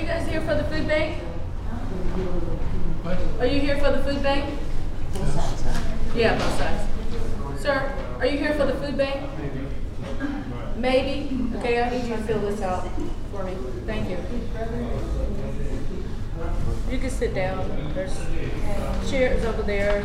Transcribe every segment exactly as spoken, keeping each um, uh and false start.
guys here for the food bank? What? Are you here for the food bank? Both sides, huh? Yeah, both sides. Sir, are you here for the food bank? Maybe. Maybe? Okay, I need you to fill this out for me. Thank you. You can sit down. There's chairs over there.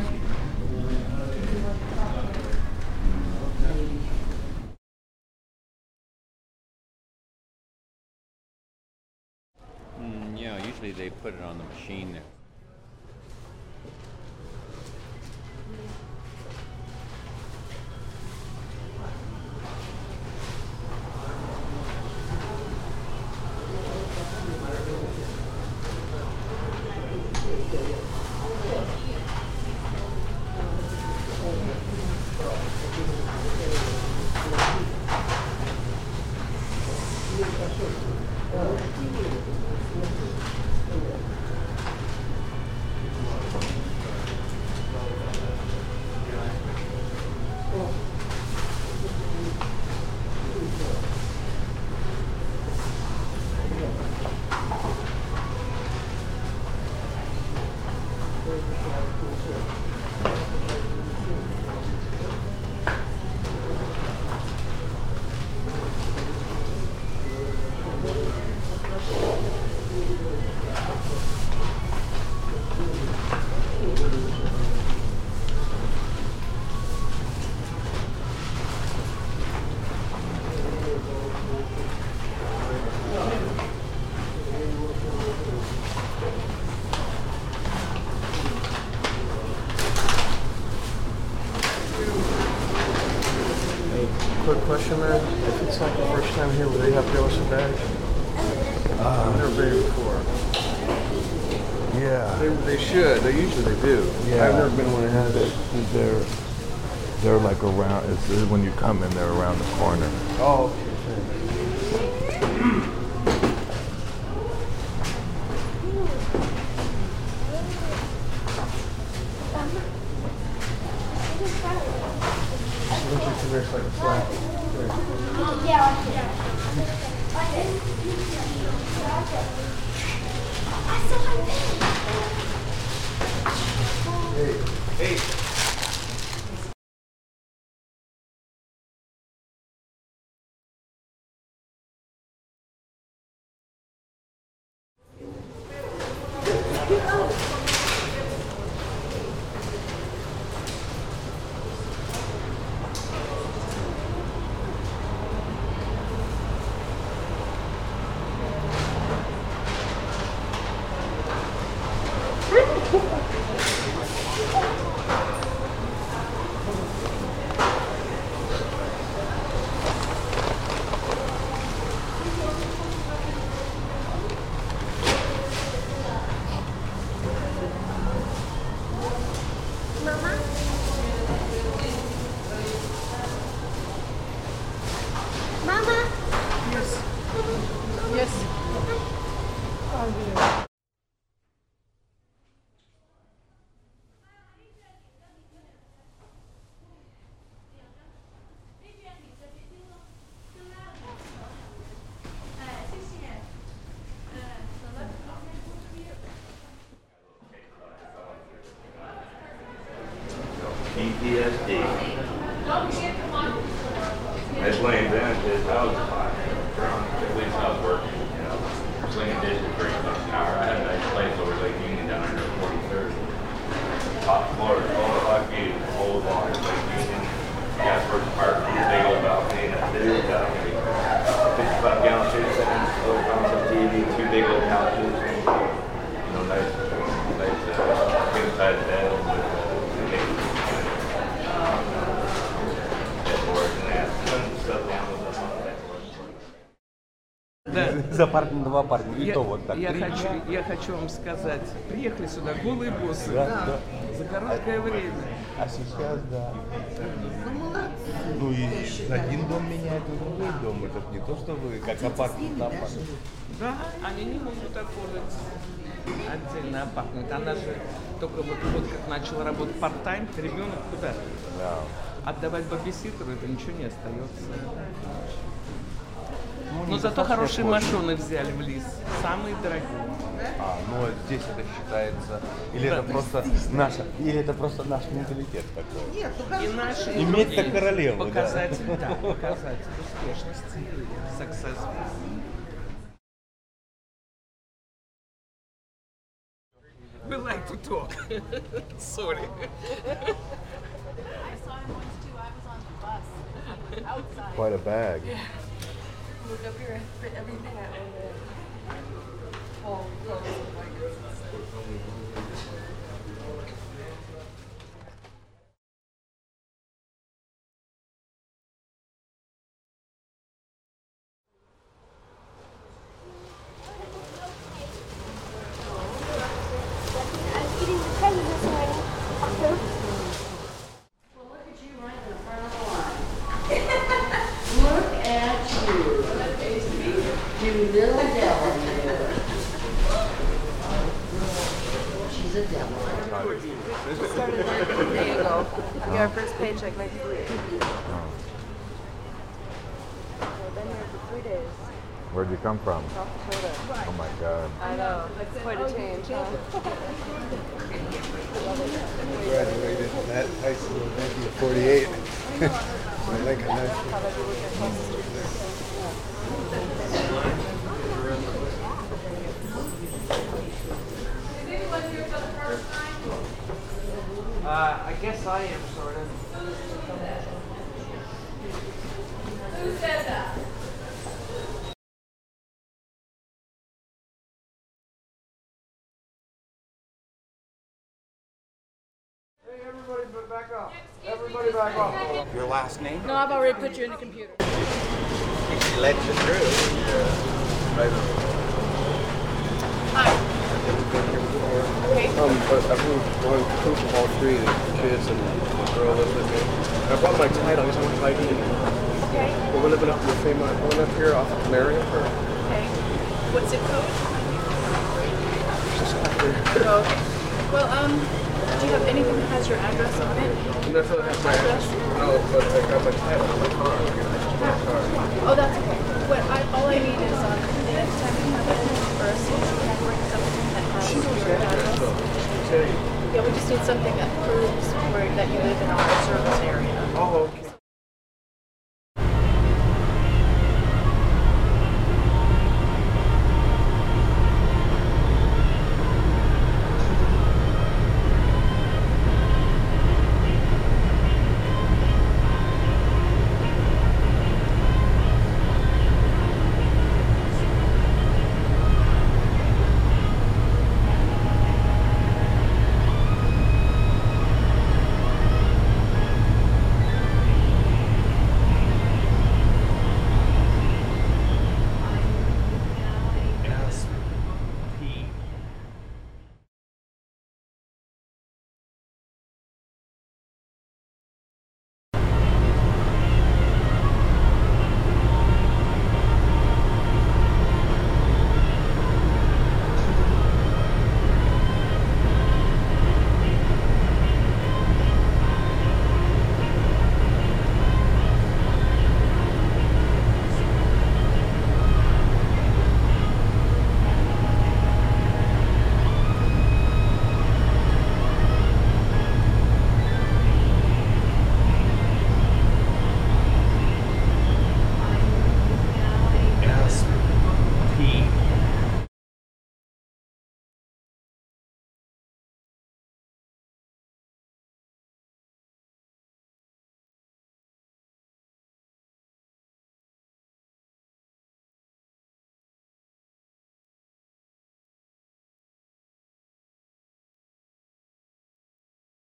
Mm, yeah, usually they put it on the machine there. Quick question, man. If it's like the first time here, will they have to give us a badge? Uh, I've never been here before. Yeah. They, they should. They usually they do. Yeah. I've never been one that has it. They're they're like around. It's when you come in, they're around the corner. Oh. It's like a flag. Yeah, yeah. I saw her there. Hey. Hey. P T S D. That's laying down to his house. At least I was working, you know, slinging dishes for thirty bucks an hour. I had a nice place over Lake Union down under forty-third. Top floor, twelve feet, old water, Lake Union. Gas first park, big old balcony, that big balcony. fifty-five gallon shit settings, over console T V, two big old couches. You know, nice, nice, uh, king size bed with, uh, Да. За парня, два парня, и я, то вот так. Я хочу, я хочу вам сказать, приехали сюда голые боссы, да, да. За короткое а, время. А сейчас, да. Ну и один дом меняет на другой дом. Это не то, что вы как апартмент на апартмент. Да, они не могут оформить отдельно апартмент. Она же только вот, вот как начала работать парт-тайм, ребенок куда? Да. Отдавать бабиситеру, это ничего не остается. Но зато хорошие машины взяли в лиз. Самые дорогие. А, ну здесь это считается, или это просто наша, или это просто наш менталитет такой. И наши, и Иметь-то другие. королеву, да. Показатель, да, показатель успешности, success. We like to talk. Sorry. I saw him once too. I was on the bus outside. Quite a bag. Moved up here and fit everything out in there. All clothes and blankets and stuff. I was eating the present this morning. Well, look at you right in the front of the line. Look at you. You little devil, you. She's a devil. Started like a day ago. We got our first paycheck next week. I've been here for three days. Where'd you come from? South Dakota. Oh my God. I know. It's quite a change, huh? Graduated from that high school in nineteen forty-eight. I think I know. How about you work across the street there? Uh, I guess I am, sort of. Who said that? Everybody back off. Everybody back off. Your last name? No, I've already put you in the computer. She let you through. Hi. Um, but I've been going proof of all three of the kids and the girl lives with me. I brought my title. He's on I D. Okay. We're living up in the same line. We're up here off of Marion. Okay. What zip code? Just after. Oh, okay. Well, um, do you have anything that has your address on it? And that's what I have my address. No, but I got my title on my car. My car. Oh, that's okay. What I, all I need is um, the next time you come in for a social network, something that has your address. Yeah, we just need something that proves where that you live in our service